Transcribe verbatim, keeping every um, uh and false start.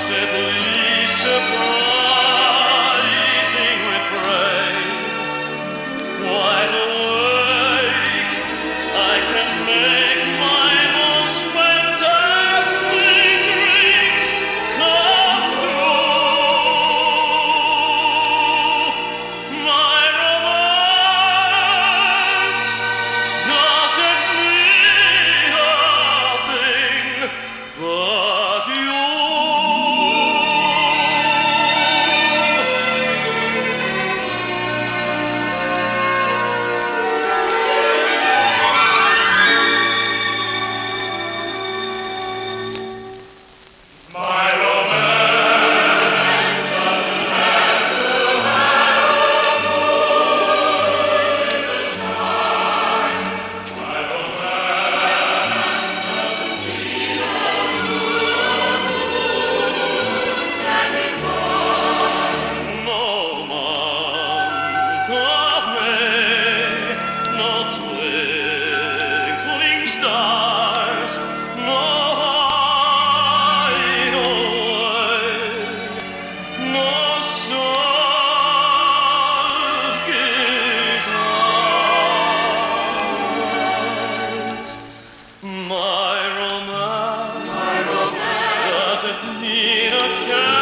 constantly surprising refrain. Wide awake, I can make my most fantastic dreams come true. My romance doesn't mean nothing but you. My romance doesn't have to have a moon in the sky. My romance doesn't need a moon standing by. No month of May, no twinkling stars, no no soft guitars. My romance, my romance doesn't need a